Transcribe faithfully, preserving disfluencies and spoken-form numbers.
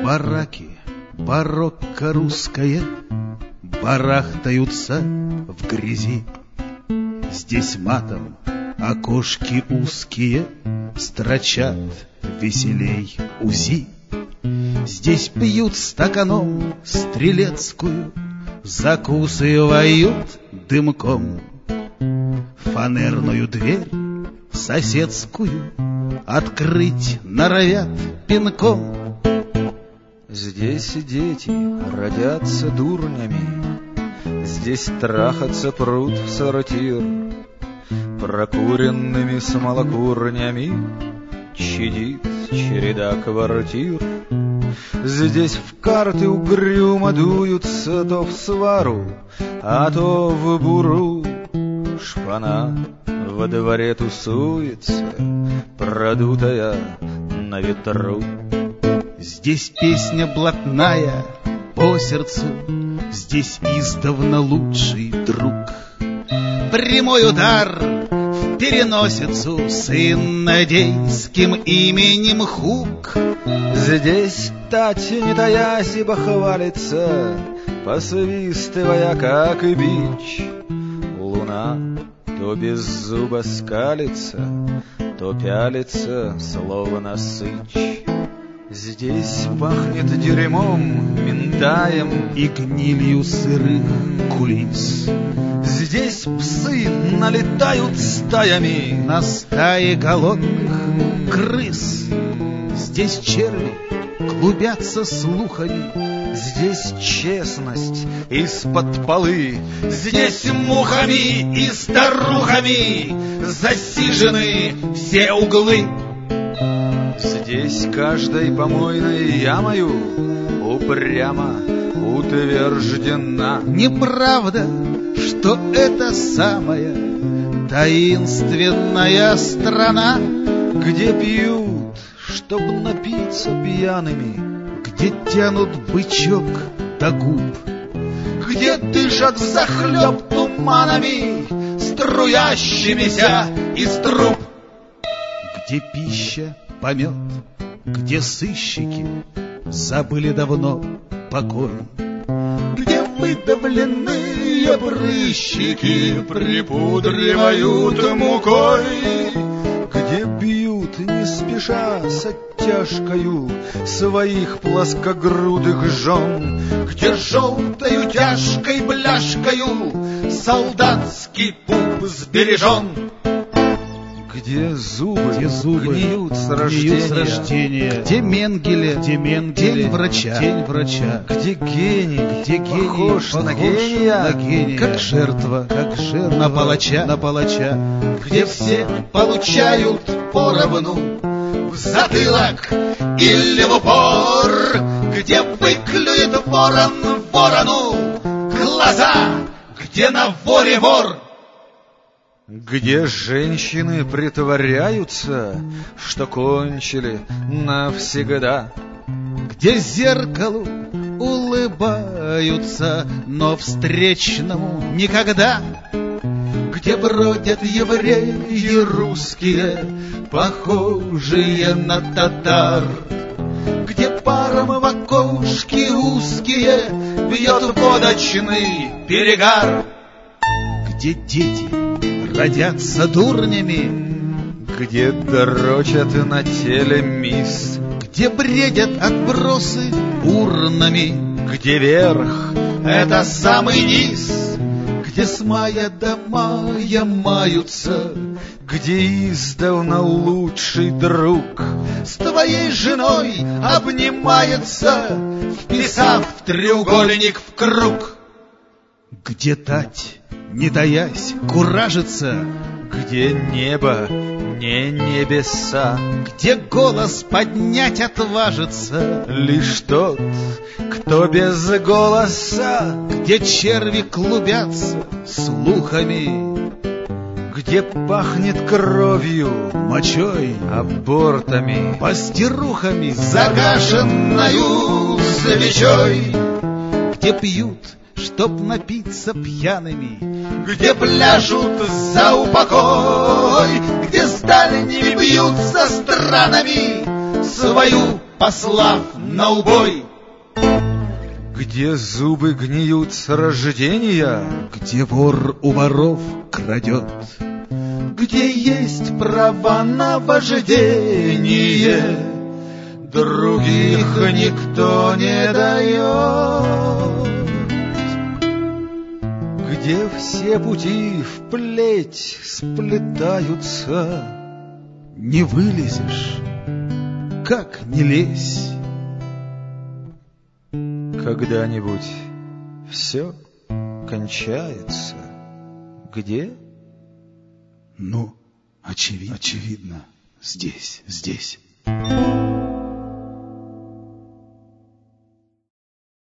Бараки, барокко русское, барахтаются в грязи. Здесь матом окошки узкие строчат веселей УЗИ. Здесь пьют стаканом стрелецкую, закусывают дымком. Фанерную дверь соседскую открыть норовят пинком. Здесь дети родятся дурнями, здесь трахаться прут в сортир. Прокуренными смолокурнями чадит череда квартир. Здесь в карты угрюмо дуются то в свару, а то в буру. Шпана во дворе тусуется, продутая на ветру. Здесь песня блатная по сердцу, здесь издавна лучший друг. Прямой удар в переносицу с иннодейским именем Хук. Здесь Тати, не таясь, ибо хвалится, посвистывая, как и бич. Луна то без зуба скалится, то пялится, словно сыч. Здесь пахнет дерьмом, миндаем и гнилью сырых кулис. Здесь псы налетают стаями на стаи голодных крыс. Здесь черви клубятся слухами, здесь честность из-под полы. Здесь мухами и старухами засижены все углы. Здесь каждой помойной ямою упрямо утверждена неправда, что это самая таинственная страна, где пьют, чтоб напиться пьяными, где тянут бычок до губ, где дышат взахлеб туманами, струящимися из труб, где пища помет, где сыщики забыли давно покой, где выдавленные прыщики припудривают мукой, где бьют не спеша с оттяжкою своих плоскогрудых жен, где желтою тяжкой бляшкою солдатский пуп сбережен, где зубы, где зубы гниют с рождения, с рождения. Где Менгеле, где Менгеле, день врача, день врача. Где гений, где гений похож, похож на гения, на гения, как жертва, как жертва на палача, на палача. Где все получают поровну в затылок или в упор, где выклюет ворон ворону глаза, где на воре вор. Где женщины притворяются, что кончили навсегда, где зеркалу улыбаются, но встречному никогда, где бродят евреи русские, похожие на татар, где паром в окошки узкие бьет водочный перегар, где дети родятся дурнями, где дрочат на теле мисс, где бредят отбросы урнами, где верх — это самый низ, где с мая до мая маются, где издавна лучший друг с твоей женой обнимается, вписав треугольник в круг, где тать, не таясь, куражится, где небо не небеса, где голос поднять отважится лишь тот, кто без голоса, где черви клубятся слухами, где пахнет кровью, мочой, абортами, пастерухами, загашенною свечой, где пьют, чтоб напиться пьяными, где пляшут за упокой, где с дальними бьются странами свою послав на убой. Где зубы гниют с рождения, где вор у воров крадет, где есть права на вождение, других никто не дает. Где все пути в плеть сплетаются, не вылезешь, как не лезь. Когда-нибудь все кончается. Где? Ну, очевидно, очевидно, здесь, здесь.